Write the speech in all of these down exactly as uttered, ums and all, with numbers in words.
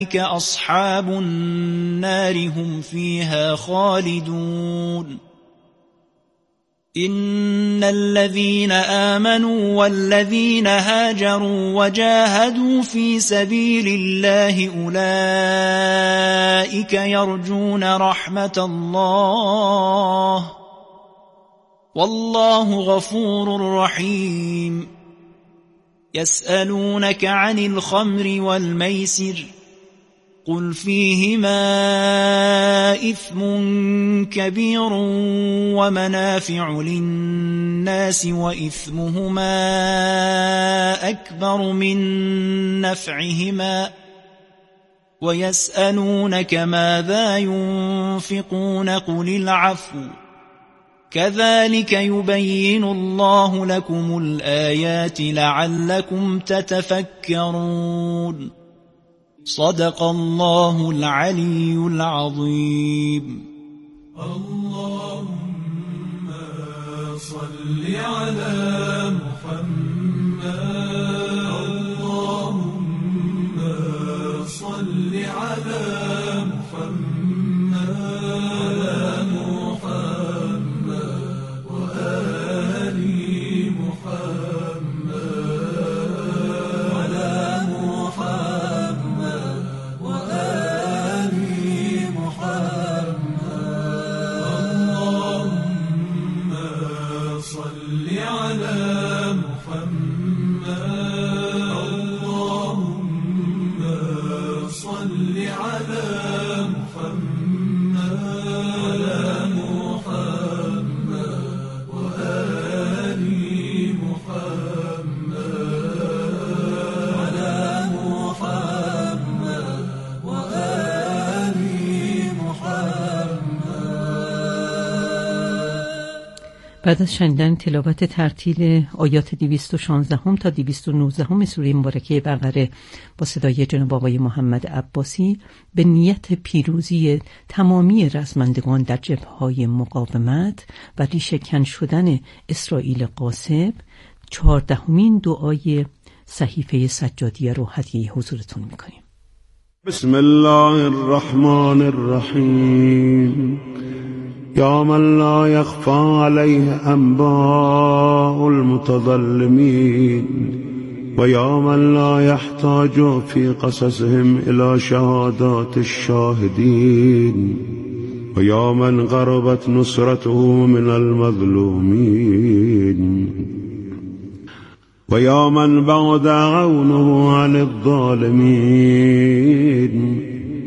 أصحاب النار هم فيها خالدون. إن الذين آمنوا والذين هاجروا وجاهدوا في سبيل الله أولئك يرجون رحمة الله والله غفور رحيم. يسألونك عن الخمر والميسر قل فيهما إثم كبير ومنافع للناس وإثمهما أكبر من نفعهما ويسألونك ماذا ينفقون قل العفو كذلك يبين الله لكم الآيات لعلكم تتفكرون. صدق الله العلي العظيم. اللهم صل على محمد. اللهم صل على محمد على محمد وآل محمد على محمد وآل محمد. اللهم صل على محمد. اللهم صل على محمد على محمد وآل محمد على محمد وآل محمد. بعد از شنیدن تلاوت ترتیل آیات دویست و شانزده تا دویست و نوزده سوره مبارکه بقره با صدای جناب آقای محمد عباسی به نیت پیروزی تمامی رزمندگان در جبهه‌های مقاومت و ریشه‌کن شدن اسرائیل غاصب، چهاردهمین دعای صحیفه سجادیه رو هدیه حضورتون میکنیم. بسم الله الرحمن الرحیم. یا من لا یخفى علیه انباء المتظلمین و یا من لا یحتاج فی قصصهم الى شهادات الشاهدین و یا من غربت نصرته من المظلومین و یا من بعد عونه عن الظالمین.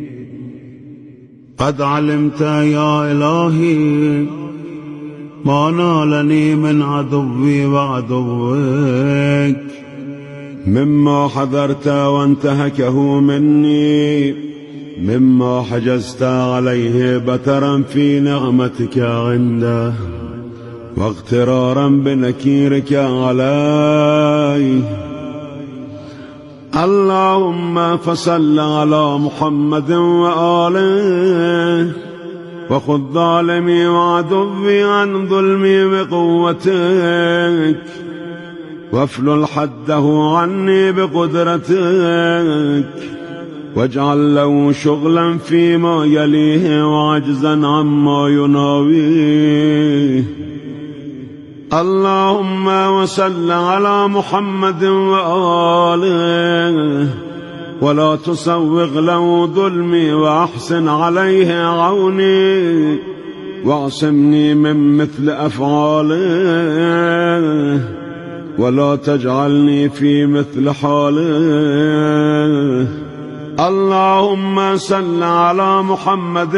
قد علمت يا إلهي ما نالني من عدوي وعدوك مما حذرت وانتهكه مني مما حجزت عليه بترا في نعمتك عنده واغترارا بنكيرك عليه. اللهم فصل على محمد وآله وخذ ظالمي وعدوي عن ظلمي بقوتك وافلل حده عني بقدرتك واجعل له شغلا فيما يليه وعجزا عما يناويه. اللهم وصل على محمد وآله ولا تسوغ له ظلمي وأحسن عليه عوني واعصمني من مثل أفعاله ولا تجعلني في مثل حاله. اللهم صل على محمد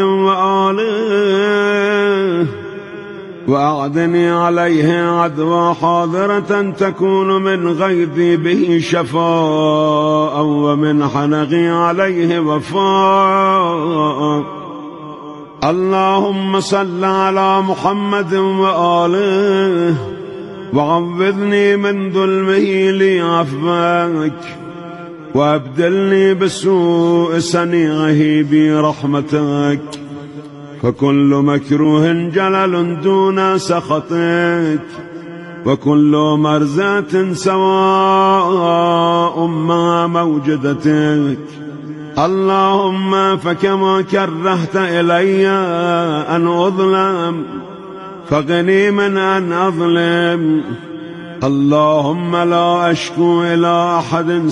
وآله وأعدني عليه عدوى حاضرة تكون من غيظي به شفاء ومن حنقي عليه وفاء. اللهم صل على محمد وآله وعوذني من ظلمه لي عفوك وابدلني بسوء صنيعه برحمتك فكل مكروه جلل دون سخطك وكل مرزات سواء مع موجدتك اللهم فكما كرهت إلي أن أظلم فقني من أن أظلم. اللهم لا أشكو إلى أحد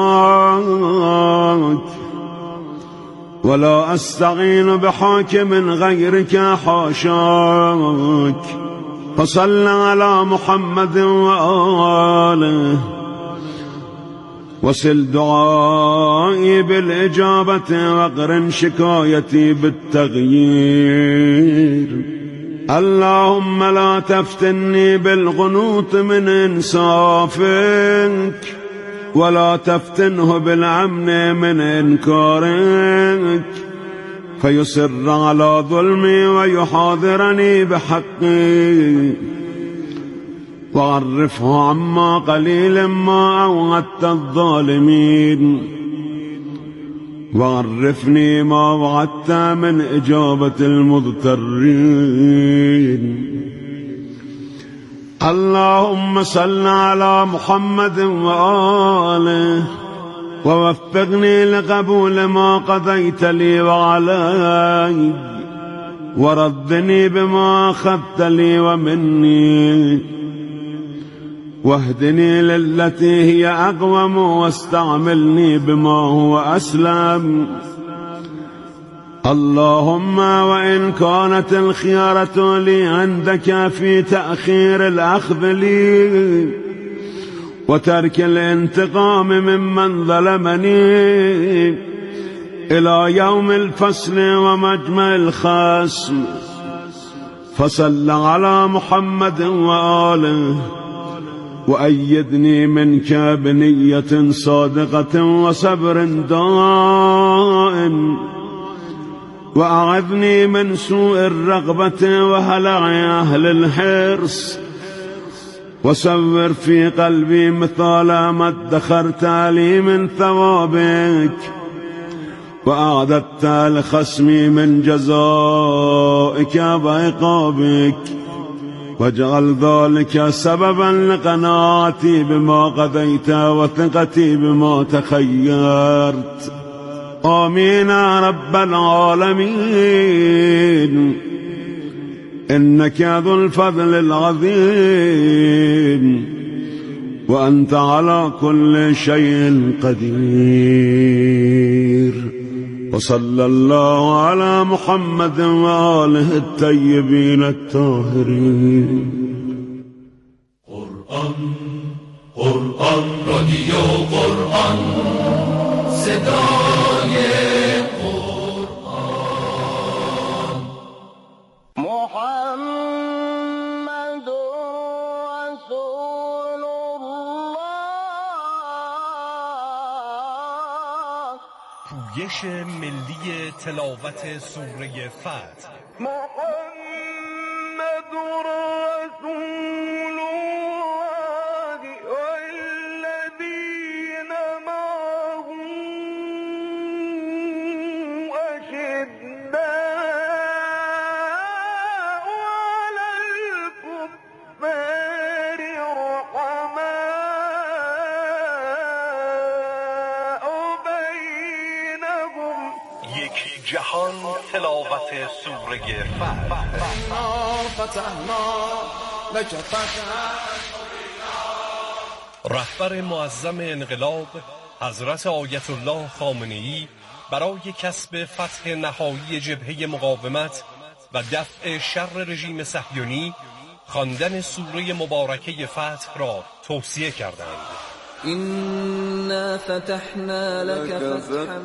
سواك ولا أستعين بحاكم غيرك حاشاك. فصل على محمد وآله وسل دعائي بالإجابة واقرن شكايتي بالتغيير. اللهم لا تفتني بالقنوط من إنصافك ولا تفتنه بالأمن من إنكارك فيصر على ظلمي ويحاضرني بحقي وعرفه عما قليل ما أوعدت الظالمين وعرفني ما وعدت من إجابة المضطرين. اللهم صل على محمد وآله ووفقني لقبول ما قضيت لي وعلي وردني بما أخذت لي ومني واهدني للتي هي أقوم واستعملني بما هو أسلم. اللهم وإن كانت الخيارة لي عندك في تأخير الأخذ لي وترك الانتقام ممن ظلمني إلى يوم الفصل ومجمع الخصم فصل على محمد وآله وأيدني منك بنية صادقة وصبر دائم وأعذني من سوء الرغبة وهلع أهل الحرص وصور في قلبي مثال ما ادخرت لي من ثوابك وأعددت لخصمي من جزائك وعقابك واجعل ذلك سببا لقناعتي بما قضيت وثقتي بما تخيرت. آمين يا رب العالمين. إنك ذو الفضل العظيم وأنت على كل شيء قدير. وصلى الله على محمد وآله الطيبين الطاهرين. قرآن قرآن رادیو قرآن صدای قرآن. محمد رسول الله. پویش ملی تلاوت سوره فتح. محمد رسول الله والذين معه أشداء على الكفار رحماء بينهم. یک جهان تلاوت سوره فتح. رهبر معظم انقلاب حضرت آیت الله خامنه‌ای برای کسب فتح نهایی جبهه مقاومت و دفع شر رژیم صهیونی خواندن سوره مبارکه فتح را توصیه کردند. إنا فتحنا لك فتحا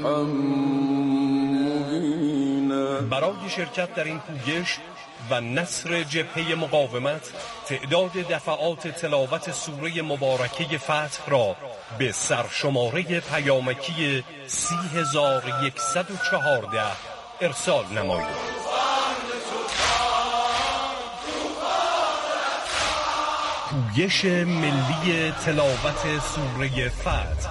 مبينا. برای شرکت در این پویش و نصر جبهه مقاومت تعداد دفعات تلاوت سوره مبارکه فتح را به سرشماره پیامکی سی هزار و یکصد و چهارده ارسال نمایید. پویش ملی تلاوت سوره فتح.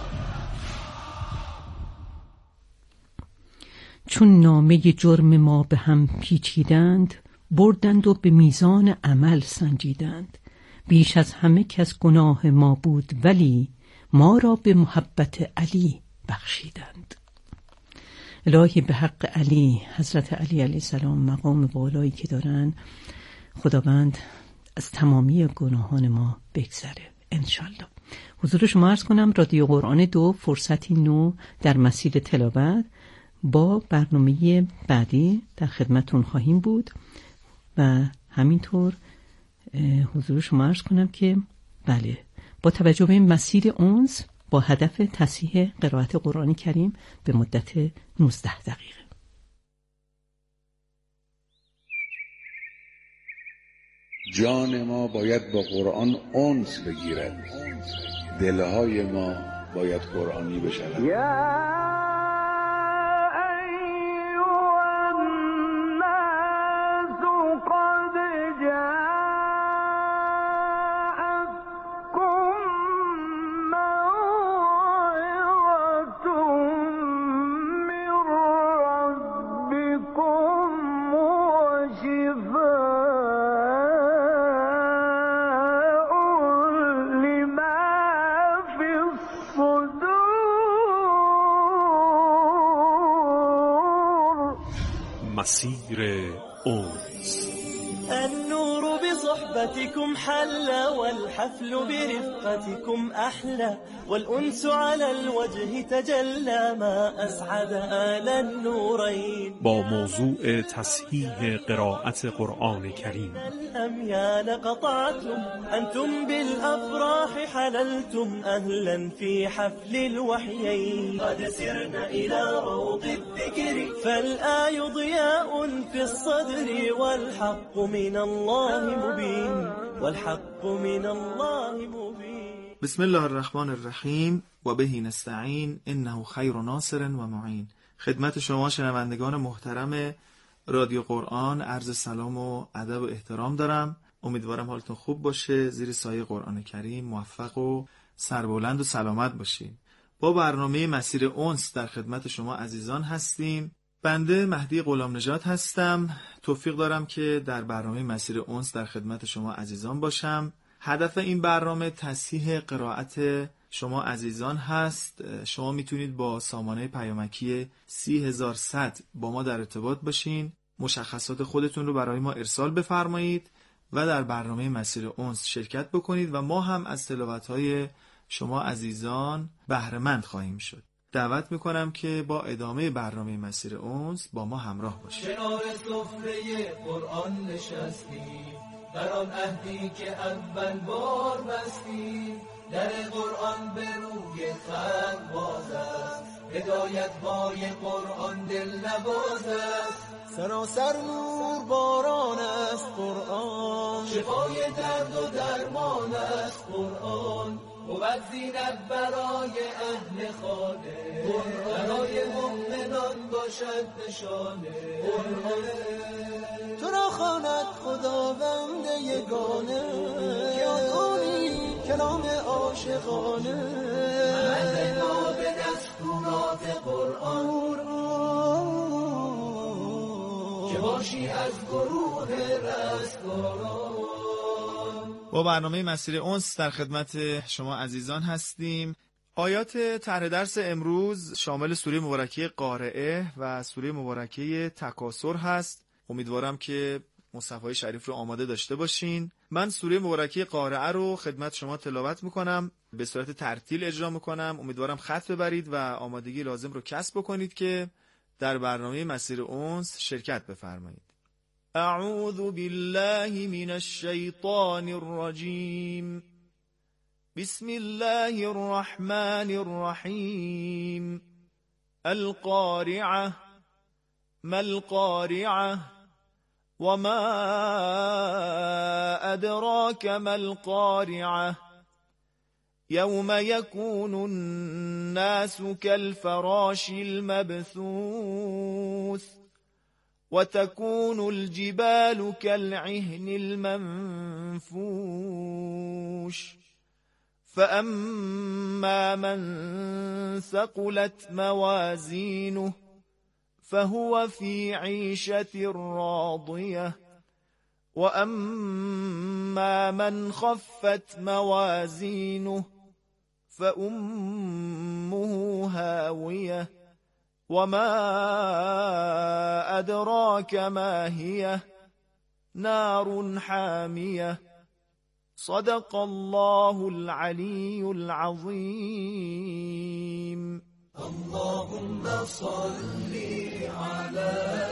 چون نامه جرم ما به هم پیچیدند، بردند و به میزان عمل سنجیدند. بیش از همه کس گناه ما بود، ولی ما را به محبت علی بخشیدند. الهی به حق علی، حضرت علی علیه السلام، مقام بالایی که دارن، خداوند از تمامی گناهان ما بگذره انشالله. حضور شما عرض کنم رادیو قرآن دو، فرصتی نو در مسیر تلاوت، با برنامه بعدی در خدمتون خواهیم بود و همینطور حضور شما عرض کنم که بله، با توجه به این مسیر اونس با هدف تصحیح قرائت قرآن کریم به مدت نوزده دقیقه. جان ما باید با قرآن انس بگیرد، دلهای ما باید قرآنی بشود. مسیر أنس. النور بصحبتكم حلى والحفل برفقتكم أحلى والأنس على الوجه تجلى ما أسعد آل النورين. با موضوع تصحیح قرائت قرآن کریم. الأميال قطعتم أنتم بالأفراح حللتم أهلا في حفل الوحيين. قد سرنا إلى روض الذكر فالآي ضياء في الصدر والحق من الله مبين والحق من الله مبين. بسم الله الرحمن الرحیم و بهی نستعین انه خیر ناصر و معین. خدمت شما شنوندگان محترم رادیو قرآن عرض سلام و ادب و احترام دارم. امیدوارم حالتون خوب باشه، زیر سایه قرآن کریم موفق و سربلند و سلامت باشین. با برنامه مسیر انس در خدمت شما عزیزان هستیم. بنده مهدی غلام نژاد هستم. توفیق دارم که در برنامه مسیر انس در خدمت شما عزیزان باشم. هدف این برنامه تصحیح قرائت شما عزیزان هست. شما میتونید با سامانه پیامکی سی هزار و صد با ما در ارتباط باشین، مشخصات خودتون رو برای ما ارسال بفرمایید و در برنامه مسیر انس شرکت بکنید و ما هم از تلاوت‌های شما عزیزان بهره مند خواهیم شد. دعوت میکنم که با ادامه برنامه مسیر انس با ما همراه باشید. کنار سفره قرآن نشستیم، در آن عهدی که اول بار بستیم، در قرآن به روی خلق باز است، هدایت های قرآن دل نواز است. سراسر نور باران است قرآن، شفای درد و درمان است قرآن، بود زینت برای اهل خانه، برای مؤمنان باشد نشانه. تو را خواند خداوند یگانه، که آنی کلام عاشقانه، عمل ما به دستورات قرآن، که باشی از گروه رستگاران. با برنامه مسیر انس در خدمت شما عزیزان هستیم. آیات طرح درس امروز شامل سوره مبارکه قارعه و سوره مبارکه تکاثر هست. امیدوارم که مصحف‌های شریف رو آماده داشته باشین. من سوره مبارکه قارعه رو خدمت شما تلاوت میکنم، به صورت ترتیل اجرا میکنم. امیدوارم خط ببرید و آمادگی لازم رو کسب بکنید که در برنامه مسیر انس شرکت بفرمایید. اعوذ بالله من الشیطان الرجیم. بسم الله الرحمن الرحیم. القارعه ما القارعه وما ادراك ما القارعه يوم يكون الناس كالفراش المبثوث وتكون الجبال كالعهن المنفوش فأما من ثقلت موازينه فهو في عيشة راضية وأما من خفت موازينه فأمه هاوية وما أدراك ما هي نار حامية صدق الله العلي العظيم. اللهم صل على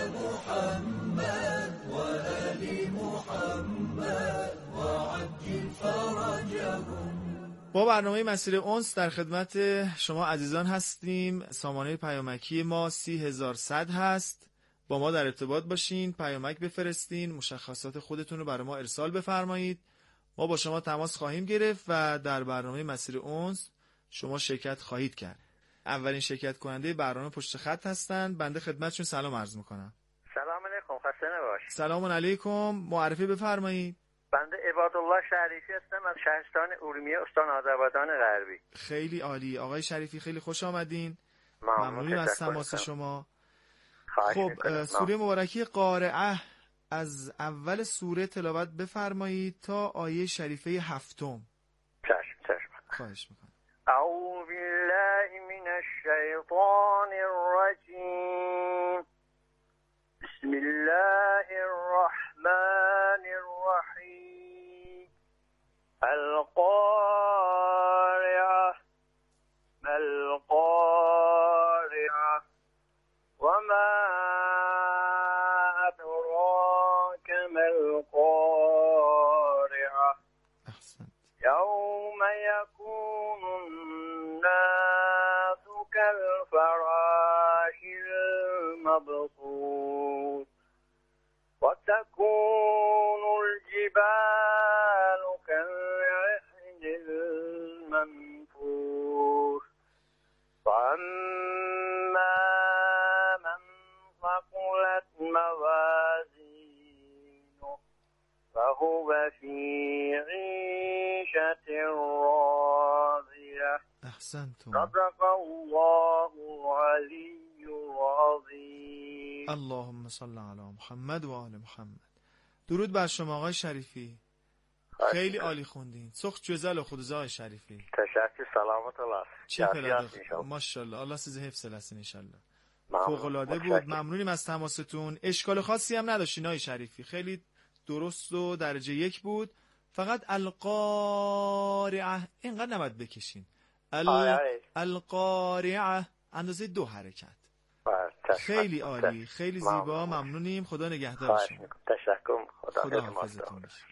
محمد وآل محمد وعجل فرجهم. با برنامه مسیر انس در خدمت شما عزیزان هستیم. سامانه پیامکی ما سی هزار و صد هست. با ما در ارتباط باشین، پیامک بفرستین، مشخصات خودتون رو برای ما ارسال بفرمایید. ما با شما تماس خواهیم گرفت و در برنامه مسیر انس شما شرکت خواهید کرد. اولین شرکت کننده برنامه پشت خط هستند. بنده خدمتشون سلام عرض میکنم. سلام علیکم، خسته نباشید. سلام علیکم، معرفی بفرمایید. بنده عبادالله شریفی هستم از شهرستان ارومیه، استان آذربایجان غربی. خیلی عالی آقای شریفی، خیلی خوش آمدین. ممنونم ممنونیم از تماس شما. خب سوره مبارکه قارعه از اول سوره تلاوت بفرمایید تا آیه شریفه هفتم. چشم چشم. خواهش میکنم. اعوذ بالله من الشیطان الرجیم. بسم الله الرحمن الرحیم. القارعه ما القارعه وما أدراك ما القارعة يوم يكون الناس كالفراش المبثوث وتكون الجبال كالعهن المنفوش فأما ثقلت موازينه فهو في عيشة راضية. أحسنتم. صدق الله العلي العظيم. اللهم صل علی محمد و آل محمد. درود بر شما آقای شریفی. خیلی عالی خوندین. سخت جزل و خودزا آقای شریفی. تشکر، سلامت الله. چه پلاده. ماشاءالله، الله سیزه حفظ لسین انشالله. فوق‌العاده بود. ممنونیم از تماستون. اشکال خاصی هم نداشتین آقای شریفی، خیلی درست و درجه یک بود. فقط القارعه اینقدر نباید بکشین. ال... القارعه اندازه دو حرکت. خیلی عالی، خیلی زیبا. ممنونیم. خدا نگهدار شما. تشکر. خدا, خدا حافظتون باشه.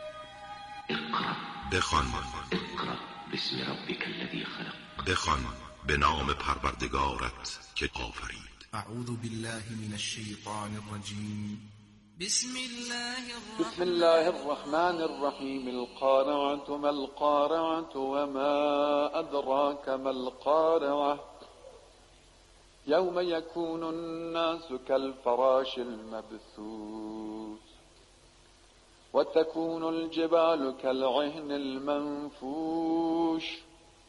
بخوان بسم ربک الذی خلق. بخوان به نام پروردگارت که آفرید. اعوذ بالله من الشیطان الرجیم. بسم الله الرحمن بسم الله الرحمن الرحیم. القارعة ما القارعة وما أدراك ما القارعة يوم يكون الناس كالفراش المبثوث وتكون الجبال كالعهن المنفوش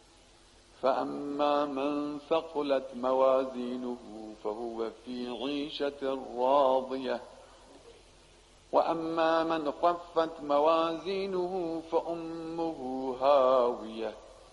فأما من ثقلت موازينه فهو في عيشة راضية وأما من خفت موازينه فأمه هاوية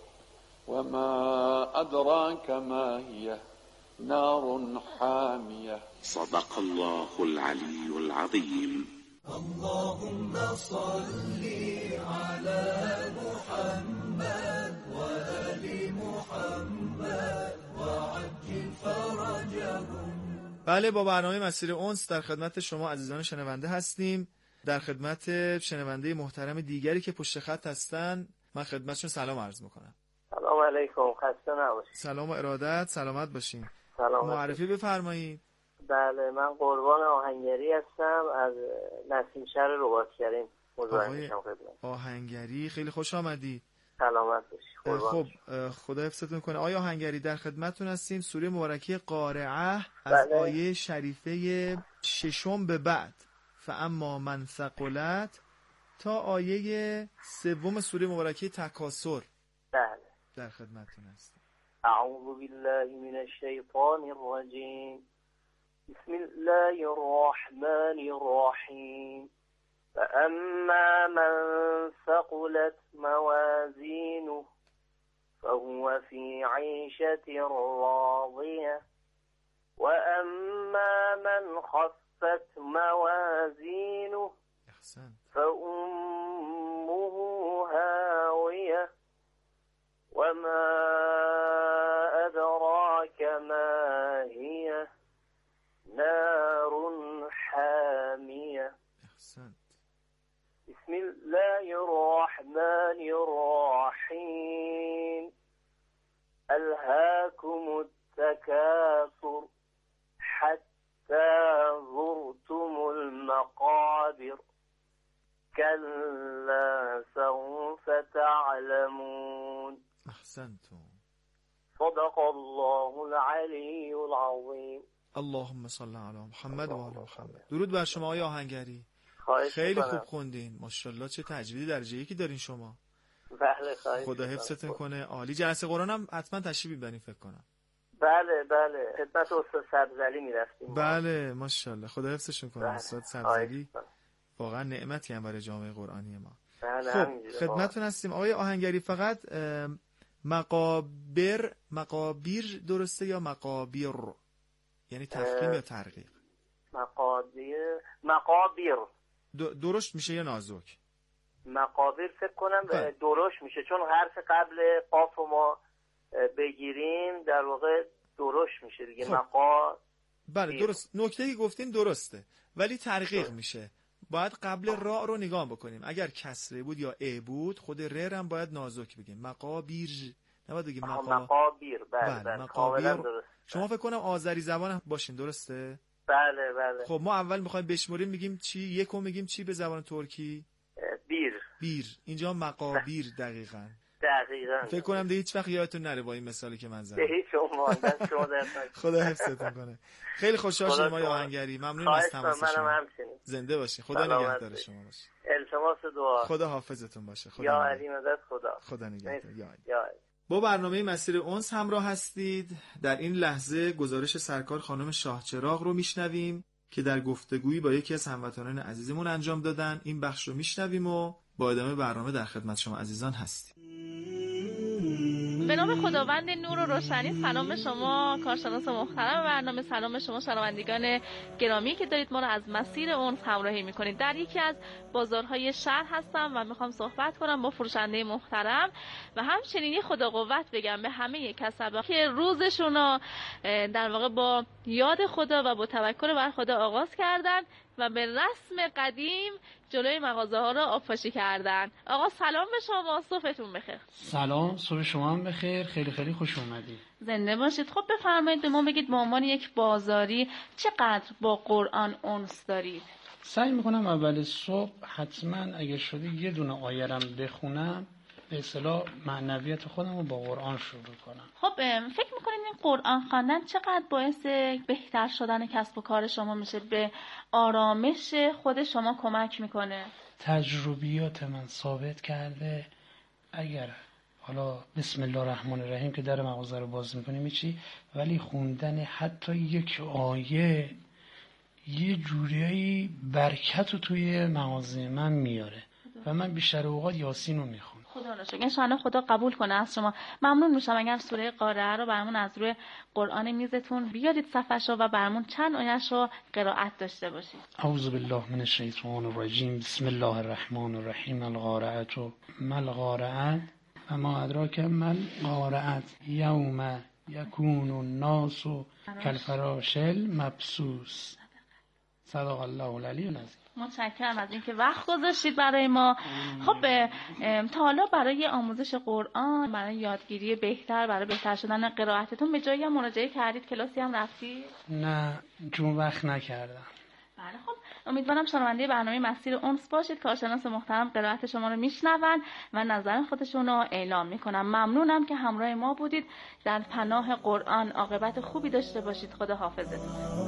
وما أدراك ما هي نار حامية. صدق الله العلي العظيم. اللهم صل على محمد وآل محمد وعجل فرجهم. بله، با برنامه مسیر انس در خدمت شما عزیزان شنونده هستیم. در خدمت شنونده محترم دیگری که پشت خط هستن من خدمتشون سلام عرض میکنم. سلام علیکم، خسته نباشید. سلام و ارادت، سلامت باشین. سلام. معرفی بفرمایید. بله، من قربان آهنگری هستم از نسیم شهر رباط‌کریم. آقای آهنگری، خیلی خوش آمدید. سلامت باشید. خب خدا حفظتون کنه. آیا آهنگری در خدمتتون هستیم. سوره مبارکه قارعه از بله. آیه شریفه ششم به بعد فاما من ثقلت تا آیه سوم سوره مبارکه تکاثر. بله، در خدمتتون هستیم. اعوذ بالله من الشیطان الرجیم. بسم الله الرحمن الرحیم. فأما من ثقلت موازينه فهو في عيشة راضية و اما من خفت موازینه فأمه هاویه و ما ادراک ما هی نار حامیه. بسم الله الرحمن الرحیم الهاكم التكاثر حتى زرتم المقابر كلا سوف تعلمون. احسنتم. صدق الله العلی العظیم. اللهم صل علی محمد و آل محمد. درود بر شما آقای آهنگری. خیلی خوب خوندین، ماشاءالله چه تجویدی درجه یکی دارین شما. بله خواهش خدا حفظتون کنه. عالی. جلسه قرآن هم حتما تشریف میبرین فکر کنم. بله بله خدمت استاد سبزعلی میرفتیم. بله ماشاءالله خدا حفظشون کنه. استاد سبزعلی واقعا نعمتی هم برای جامعه قرآنی ما. بله خب خدمتتون هستیم آقای آهنگری. فقط مقابر مقابیر درسته یا مقابیر؟ یعنی تفخیم یا ترقیق؟ مقابیر مقابیر درشت میشه یا نازک؟ مقابر فکر کنم درشت میشه، چون حرف قبل قاف ما بگیریم در واقع درشت میشه دیگه. خب. مقا بله درست، نکته‌ای گفتین درسته، ولی ترقیق میشه. باید قبل را رو نگاه بکنیم. اگر کسره بود یا ا بود خود ر هم باید نازک بگیم. مقابیر نباید بگیم مقا... مقابیر. بله بله مقابیر. شما فکر کنم آذری زبان باشین درسته؟ بله بله. خب ما اول میخوایم بشمریم میگیم چی؟ یکو میگیم چی به زبان ترکی؟ بیر. بیر. اینجا مقابیر دقیقاً. دقیقاً. فکر کنم ده هیچ وقت یادتون نره با این مثالی که من زدم. به هیچ عنوان. شما خدا حفظتون کنه. خیلی خوشحال شدم آقای آهنگری. ممنونم از تماس شما. زنده باشین. خدا نگهدار شما باشه. التماس دعا. خدا حافظتون باشه. خدا یا علی مدد خدا. خدا نگهدار. یا علی. یا علی. با برنامه مسیر انس همراه هستید. در این لحظه گزارش سرکار خانم شاهچراغ رو میشنویم که در گفتگویی با یکی از هموطنان عزیزمون انجام دادن. این بخش رو میشنویم و با ادامه برنامه در خدمت شما عزیزان هستیم. به نام خداوند نور و روشنی، سلام به شما کارشناس محترم برنامه، سلام به شما شنوندگان گرامی که دارید ما رو از مسیر انس همراهی میکنید. در یکی از بازارهای شهر هستم و میخوام صحبت کنم با فروشنده محترم و همچنین خدا قوت بگم به همه کسبا که روزشون رو در واقع با یاد خدا و با توکل بر خدا آغاز کردن و به رسم قدیم جلوی مغازه ها رو آبپاشی کردن. آقا سلام به شما، صبحتون بخیر. سلام، صبح شما هم بخیر. خیلی خیلی خوش اومدید. زنده باشید. خب بفرمایید به ما بگید به عنوان یک بازاری چقدر با قرآن انس دارید؟ سعی میکنم اول صبح حتما اگه شده یه دونه آیرم بخونم، به اصطلاح معنویت خودم رو با قرآن شروع کنم. خب فکر میکنید این قرآن خواندن چقدر باعث بهتر شدن کسب و کار شما میشه، به آرامش خود شما کمک میکنه؟ تجربیات من ثابت کرده اگر حالا بسم الله الرحمن الرحیم که در مغازه رو باز میکنیم چی، ولی خوندن حتی یک آیه یه جوریایی برکت رو توی مغازه من میاره و من بیشتر اوقات یاسین رو میخونم. خدا را شکر. انشاءالله خدا قبول کنه از شما. ممنون میشم اگر سوره قارعه رو برامون از روی قرآن میزتون بیارید صفحش رو و برامون چند آیه‌اش رو قرائت داشته باشید. اعوذ بالله من الشیطان الرجیم. بسم الله الرحمن الرحیم. القارعه ما القارعه و ما ادراک ما القارعه یوم یکون الناس کالفراش المبثوث. صدق الله العلی العظیم. متشکرم از اینکه وقت گذاشتید برای ما. خب تا حالا برای آموزش قرآن، برای یادگیری بهتر، برای بهتر شدن قرائتتون به جایی هم مراجعه کردید؟ کلاسی هم رفتید؟ نه جون وقت نکردم. بله خب امیدوارم شنونده برنامه مسیر انس باشید. کارشناس محترم قرائت شما رو میشنون و نظر خودشون رو اعلام میکنم. ممنونم که همراه ما بودید. در پناه قرآن عاقبت خوبی داشته باشید. خدا حافظتون.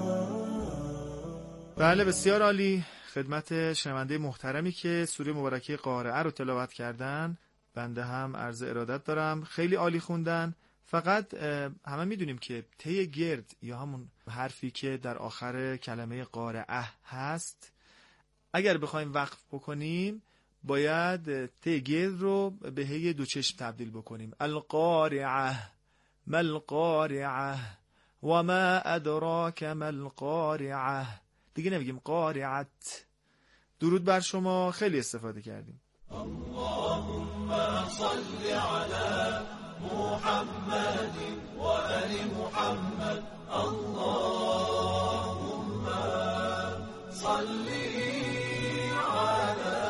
بله بسیار عالی. خدمت شنونده محترمی که سوره مبارکه قارعه رو تلاوت کردن بنده هم عرض ارادت دارم. خیلی عالی خوندن. فقط همه میدونیم که ته گرد یا همون حرفی که در آخر کلمه قارعه هست اگر بخوایم وقف بکنیم باید ته گرد رو به هی دو چشم تبدیل بکنیم. القارعه ما القارعه و ما ادراک ما القارعه. دیگه نمیگیم قارعت. درود بر شما خیلی استفاده کردیم. اللهم صل على محمد و آل محمد. اللهم صل على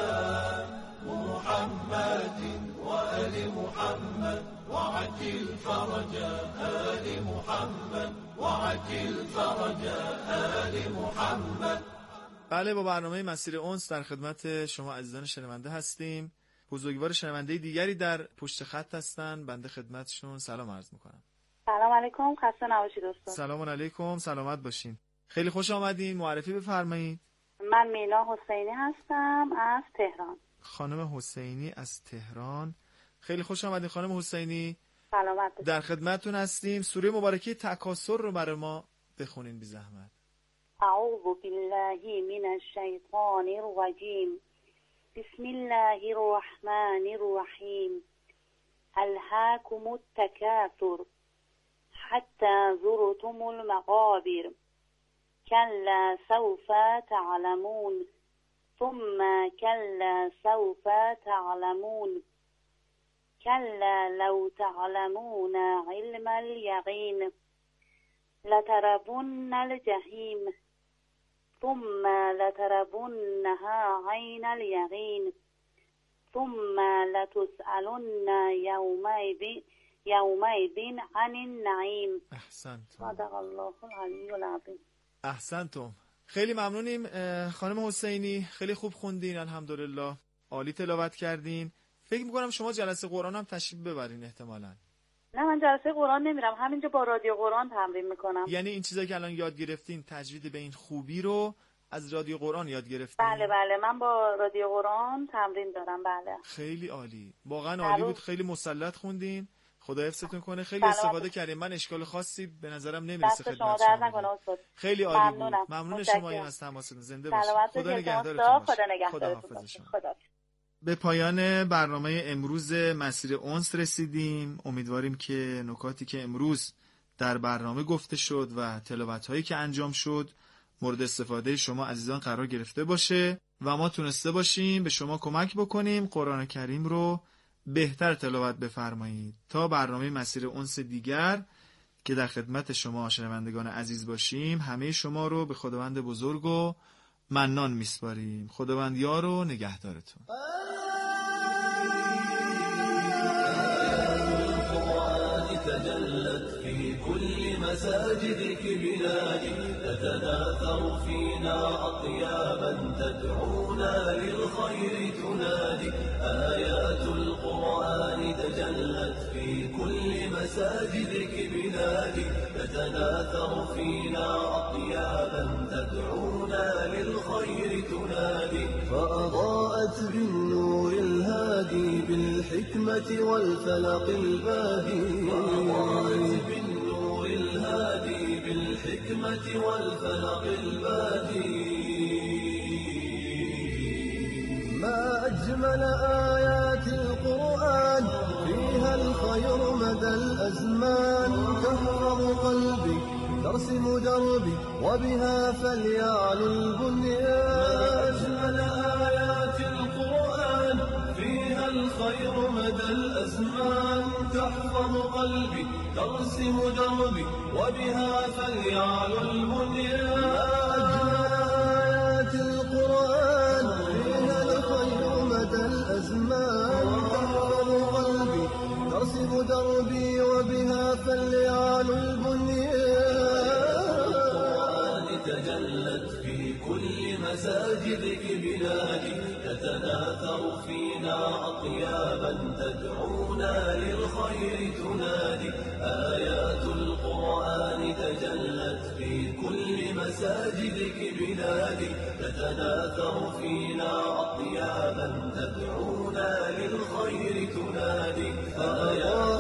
محمد و آل محمد وعجل فرج آل محمد وعجل فرج آل محمد. بله، با برنامه مسیر انس در خدمت شما عزیزان شنونده هستیم. بزرگوار شنونده دیگری در پشت خط هستن، بنده خدمتشون سلام عرض میکنم. سلام علیکم، خسته نباشید استاد. سلام علیکم، سلامت باشین. خیلی خوش آمدین. معرفی بفرمایید. من مینا حسینی هستم از تهران. خانم حسینی از تهران، خیلی خوش آمدین خانم حسینی. سلامت باشید. در خدمتتون هستیم. سوره مبارکه تکاثر رو برای ما بخونین بی زحمت. اعوذ بالله من الشیطان الرجیم. بسم الله الرحمن الرحیم. الهاکم التکاثر حتی زرتم المقابر کلا سوف تعلمون ثم کلا سوف تعلمون کلا لو تعلمون علم الیقین لترون الجحیم ثم لترونها عین الیقین ثم لتسألن یومئذ یومئذ عن النعیم. احسنتم. صدق الله العلی العظیم. احسنتم. خیلی ممنونیم خانم حسینی، خیلی خوب خوندین، الحمدلله عالی تلاوت کردین. فکر میکنم شما جلسه قرآن هم تشریف ببرین احتمالاً. نه، من جلسه قرآن نمیرم، همینجا با رادیو قرآن تمرین میکنم. یعنی این چیزایی که الان یاد گرفتین، تجوید به این خوبی رو از رادیو قرآن یاد گرفتین؟ بله بله، من با رادیو قرآن تمرین دارم. بله خیلی عالی، واقعا عالی بود. خیلی مسلط خوندین، خدا حفظتون کنه. خیلی سلامت. استفاده کردیم. من اشکال خاصی به نظرم نمیرسه خدمت شما. شما. نکنه استاد. خیلی عالی ممنونم. بود. ممنون شماییم از تماستون. زنده باشید. خدا نگهدارتون باشه. خدا نگهدارتون باشه. خدا. به پایان برنامه امروز مسیر انس رسیدیم. امیدواریم که نکاتی که امروز در برنامه گفته شد و تلاوت‌هایی که انجام شد مورد استفاده شما عزیزان قرار گرفته باشه و ما تونسته باشیم به شما کمک بکنیم قرآن کریم رو بهتر تلاوت بفرمایید. تا برنامه مسیر انس دیگر که در خدمت شما شنوندگان عزیز باشیم، همه شما رو به خداوند بزرگ و منان میسپاریم. خداوند یار و نگهدارتون. تجلت في كل مساجدك بلادي تتناثر فينا أطيابا تدعونا للخير تنادي آيات القرآن تجلت في كل مساجدك بلادي تتناثر فينا أطيابا تدعونا للخير تنادي فأضاءت بالنور الهادي بالحكمة والفلق الباهي فأضاءت بالنور الهادي بالحكمة والفلق الباهي ما أجمل آيات القرآن فيها الخير مدى الأزمان تحفظ قلبي ترسم دربي وبها فليعلو البنيان. أجمل آيات القرآن فيها الخير مدى الأزمان تحفظ قلبي ترسم دربي وبها فليعلو البنيان. أجمل آيات القرآن فيها الخير مدى الأزمان تحفظ قلبي ترسم دربي وبها فليعلو البنيان. تجلت في كل مساجدك بلادي تتناثر فينا أطيابا تدعونا للخير تنادي آيات القرآن تجلت في كل مساجدك بلادي تتناثر فينا أطيابا تدعونا للخير تنادي آيات